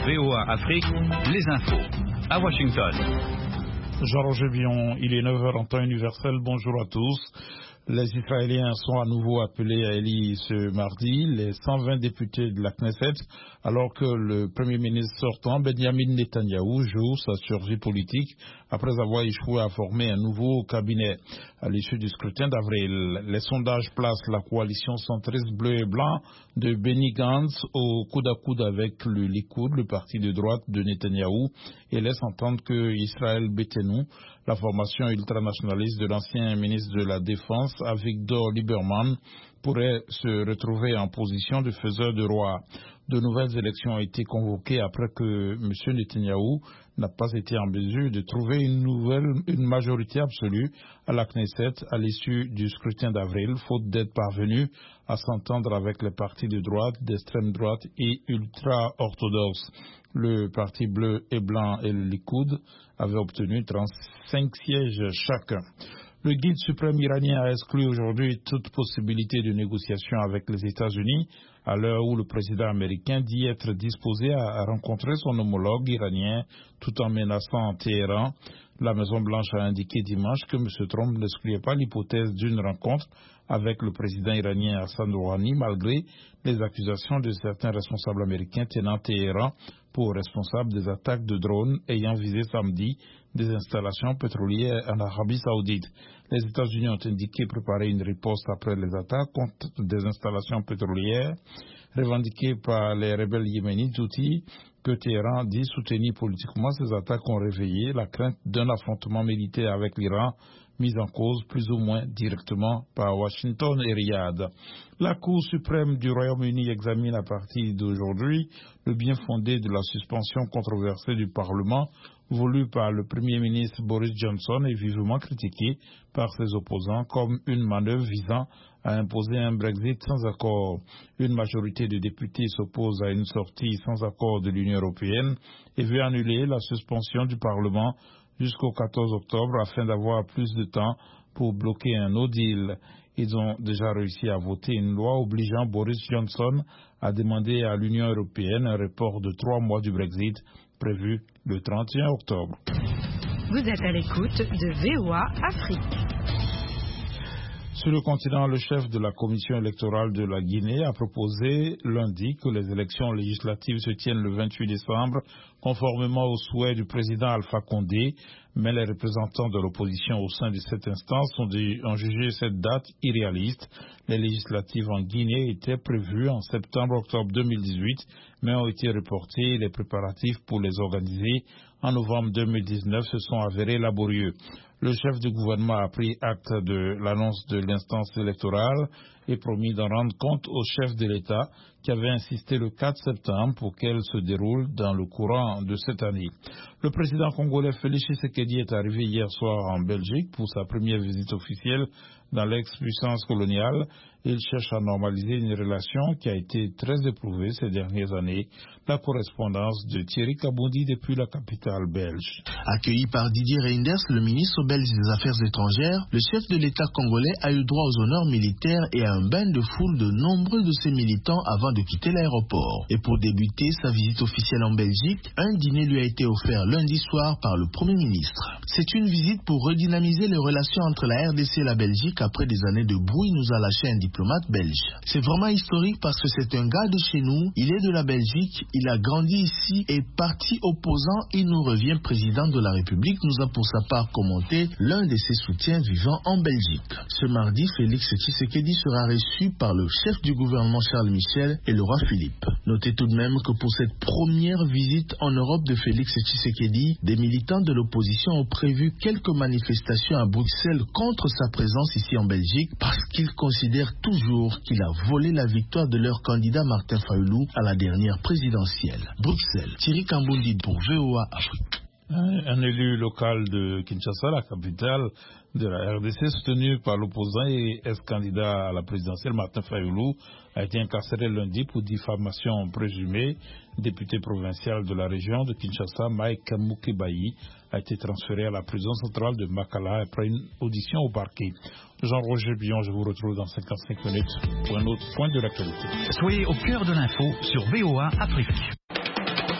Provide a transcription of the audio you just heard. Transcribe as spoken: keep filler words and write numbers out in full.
V O A Afrique, les infos. À Washington. Jean-Roger Bion, il est neuf heures en temps universel. Bonjour à tous. Les Israéliens sont à nouveau appelés à élire ce mardi les cent vingt députés de la Knesset, alors que le Premier ministre sortant, Benjamin Netanyahou, joue sa survie politique après avoir échoué à former un nouveau cabinet. À l'issue du scrutin d'avril, les sondages placent la coalition centriste bleu et blanc de Benny Gantz au coude à coude avec le Likoud, le parti de droite de Netanyahou, et laisse entendre que Israël Beitenou, la formation ultranationaliste de l'ancien ministre de la Défense, Avigdor Lieberman, pourrait se retrouver en position de faiseur de roi. De nouvelles élections ont été convoquées après que M. Netanyahou n'a pas été en mesure de trouver une nouvelle, une majorité absolue à la Knesset à l'issue du scrutin d'avril, faute d'être parvenu à s'entendre avec les partis de droite, d'extrême droite et ultra-orthodoxes. Le parti bleu et blanc et le Likoud avaient obtenu trente-cinq sièges chacun. Le guide suprême iranien a exclu aujourd'hui toute possibilité de négociation avec les États-Unis, à l'heure où le président américain dit être disposé à rencontrer son homologue iranien tout en menaçant Téhéran. La Maison-Blanche a indiqué dimanche que M. Trump n'excluait pas l'hypothèse d'une rencontre avec le président iranien Hassan Rouhani, malgré les accusations de certains responsables américains tenant Téhéran pour responsable des attaques de drones ayant visé samedi des installations pétrolières en Arabie Saoudite. Les États-Unis ont indiqué préparer une riposte après les attaques contre des installations pétrolières revendiquées par les rebelles yéménites Houthis, que Téhéran dit soutenir politiquement. Ces attaques ont réveillé la crainte d'un affrontement militaire avec l'Iran, mise en cause plus ou moins directement par Washington et Riyad. La Cour suprême du Royaume-Uni examine à partir d'aujourd'hui le bien fondé de la suspension controversée du Parlement voulue par le Premier ministre Boris Johnson et vivement critiquée par ses opposants comme une manœuvre visant à imposer un Brexit sans accord. Une majorité de députés s'oppose à une sortie sans accord de l'Union européenne et veut annuler la suspension du Parlement jusqu'au quatorze octobre afin d'avoir plus de temps pour bloquer un no deal. Ils ont déjà réussi à voter une loi obligeant Boris Johnson à demander à l'Union européenne un report de trois mois du Brexit prévu le trente et un octobre. Vous êtes à l'écoute de V O A Afrique. Sur le continent, le chef de la commission électorale de la Guinée a proposé lundi que les élections législatives se tiennent le vingt-huit décembre, conformément aux souhaits du président Alpha Condé, mais les représentants de l'opposition au sein de cette instance ont, ont jugé cette date irréaliste. Les législatives en Guinée étaient prévues en septembre-octobre deux mille dix-huit, mais ont été reportées. Les préparatifs pour les organiser en novembre deux mille dix-neuf se sont avérés laborieux. Le chef du gouvernement a pris acte de l'annonce de l'instance électorale et promis d'en rendre compte au chef de l'État qui avait insisté le quatre septembre pour qu'elle se déroule dans le courant de cette année. Le président congolais Félix Tshisekedi est arrivé hier soir en Belgique pour sa première visite officielle dans l'ex-puissance coloniale. Il cherche à normaliser une relation qui a été très éprouvée ces dernières années. La correspondance de Thierry Kaboundi depuis la capitale belge. Accueilli par Didier Reynders, le ministre belge des Affaires étrangères, le chef de l'État congolais a eu droit aux honneurs militaires et à un bain de foule de nombreux de ses militants avant de quitter l'aéroport. Et pour débuter sa visite officielle en Belgique, un dîner lui a été offert lundi soir par le Premier ministre. C'est une visite pour redynamiser les relations entre la R D C et la Belgique après des années de brouille, nous a lâché un diplomate belge. C'est vraiment historique parce que c'est un gars de chez nous, il est de la Belgique, il a grandi ici et parti opposant, il nous revient président de la République, nous a pour sa part commenté l'un de ses soutiens vivant en Belgique. Ce mardi, Félix Tshisekedi sera reçu par le chef du gouvernement Charles Michel et le roi Philippe. Notez tout de même que pour cette première visite en Europe de Félix Tshisekedi, des militants de l'opposition ont prévu quelques manifestations à Bruxelles contre sa présence ici en Belgique parce qu'ils considèrent toujours qu'il a volé la victoire de leur candidat Martin Fayulu à la dernière présidentielle. Bruxelles, Thierry Kaboundi pour V O A Afrique. Un élu local de Kinshasa, la capitale de la R D C, soutenu par l'opposant et ex-candidat à la présidentielle Martin Fayulu, a été incarcéré lundi pour diffamation présumée. Député provincial de la région de Kinshasa, Mike Mukebayi, a été transféré à la prison centrale de Makala après une audition au parquet. Jean-Roger Bion, je vous retrouve dans cinquante-cinq minutes pour un autre point de l'actualité. Soyez au cœur de l'info sur V O A Afrique.